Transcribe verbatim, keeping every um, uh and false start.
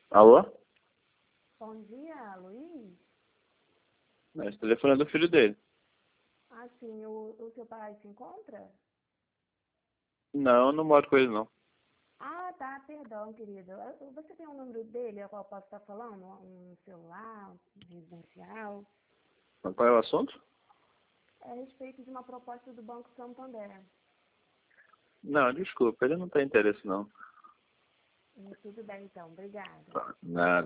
Alô? Bom dia, Luiz. Esse telefone é do filho dele. Ah, sim, o, o seu pai se encontra? Não, eu não moro com ele, não. Ah, tá, perdão, querido. Eu- Você tem o número dele, a qual eu posso estar falando? Um celular, um residencial? Mas qual é o assunto? É a respeito de uma proposta do Banco Santander. Não, desculpa, ele não tem interesse, não. Hum, Tudo bem, então. Obrigada. Tá, nada.